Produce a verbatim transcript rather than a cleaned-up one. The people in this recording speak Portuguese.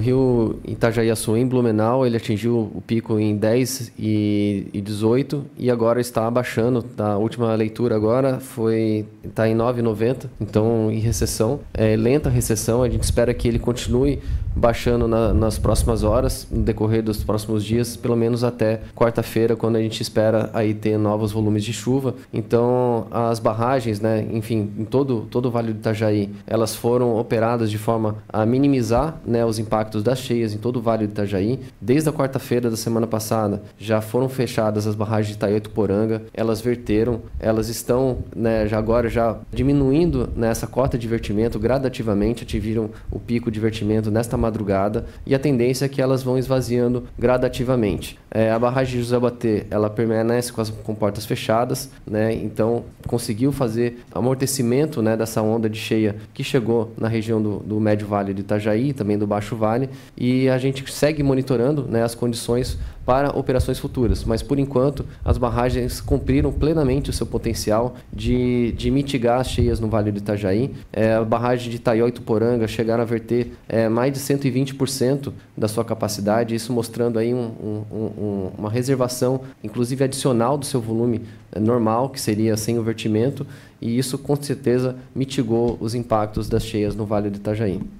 rio Itajaí-Açu, em Blumenau, ele atingiu o pico em dez e dezoito e agora está abaixando. A última leitura agora foi está em nove e noventa, então em recessão, é lenta recessão. A gente espera que ele continue baixando na, nas próximas horas, no decorrer dos próximos dias, pelo menos até quarta-feira, quando a gente espera aí ter novos volumes de chuva. Então as barragens, né, enfim, em todo, todo o Vale do Itajaí, elas foram operadas de forma a minimizar, né, os impactos das cheias em todo o Vale do Itajaí. Desde a quarta-feira da semana passada já foram fechadas as barragens de Itaiotuporanga, elas verteram, elas estão, né, já agora já diminuindo nessa cota de vertimento gradativamente, atingiram o pico de vertimento nesta madrugada e a tendência é que elas vão esvaziando gradativamente. É, a barragem de José Batê, ela permanece com as com portas fechadas, né, então conseguiu fazer amortecimento, né, dessa onda de cheia que chegou na região do, do Médio Vale do Itajaí, também do Baixo Vale, e a gente segue monitorando, né, as condições para operações futuras, mas por enquanto as barragens cumpriram plenamente o seu potencial de, de mitigar as cheias no Vale do Itajaí. É, a barragem de Itaió-Ituporanga chegaram a verter é, mais de cento e vinte por cento da sua capacidade, isso mostrando aí um, um, um, uma reservação, inclusive adicional do seu volume normal, que seria sem o vertimento, e isso com certeza mitigou os impactos das cheias no Vale do Itajaí.